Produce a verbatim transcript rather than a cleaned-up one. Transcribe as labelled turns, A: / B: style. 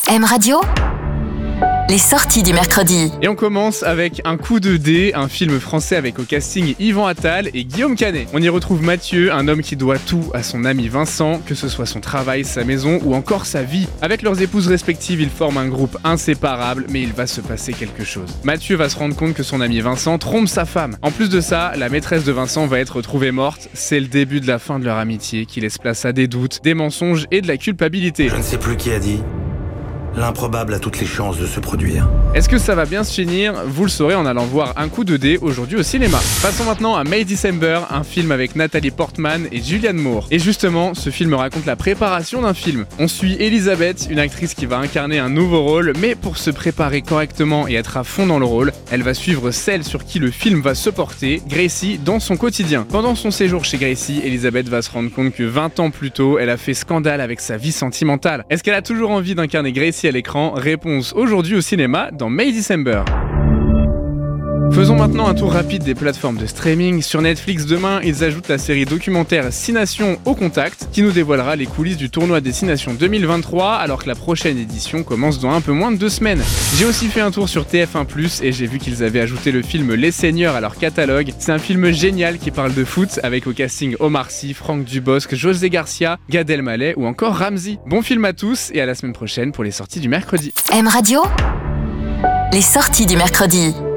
A: M Radio, les sorties du mercredi.
B: Et on commence avec Un coup de dé, un film français avec au casting Yvan Attal et Guillaume Canet. On y retrouve Mathieu, un homme qui doit tout à son ami Vincent, que ce soit son travail, sa maison ou encore sa vie. Avec leurs épouses respectives, ils forment un groupe inséparable, mais il va se passer quelque chose. Mathieu va se rendre compte que son ami Vincent trompe sa femme. En plus de ça, la maîtresse de Vincent va être retrouvée morte. C'est le début de la fin de leur amitié qui laisse place à des doutes, des mensonges et de la culpabilité.
C: Je ne sais plus qui a dit. L'improbable a toutes les chances de se produire.
B: Est-ce que ça va bien se finir ? Vous le saurez en allant voir Un coup de dé aujourd'hui au cinéma. Passons maintenant à May December, un film avec Nathalie Portman et Julianne Moore. Et justement, ce film raconte la préparation d'un film. On suit Elisabeth, une actrice qui va incarner un nouveau rôle, mais pour se préparer correctement et être à fond dans le rôle, elle va suivre celle sur qui le film va se porter, Gracie, dans son quotidien. Pendant son séjour chez Gracie, Elisabeth va se rendre compte que vingt ans plus tôt, elle a fait scandale avec sa vie sentimentale. Est-ce qu'elle a toujours envie d'incarner Gracie à l'écran ? Réponse aujourd'hui au cinéma dans May December. Faisons maintenant un tour rapide des plateformes de streaming. Sur Netflix demain, ils ajoutent la série documentaire six Nations au contact, qui nous dévoilera les coulisses du tournoi Destination deux mille vingt-trois, alors que la prochaine édition commence dans un peu moins de deux semaines. J'ai aussi fait un tour sur T F un plus, et j'ai vu qu'ils avaient ajouté le film Les Seigneurs à leur catalogue. C'est un film génial qui parle de foot, avec au casting Omar Sy, Franck Dubosc, José Garcia, Gad Elmaleh ou encore Ramzy. Bon film à tous, et à la semaine prochaine pour les sorties du mercredi.
A: M Radio, les sorties du mercredi.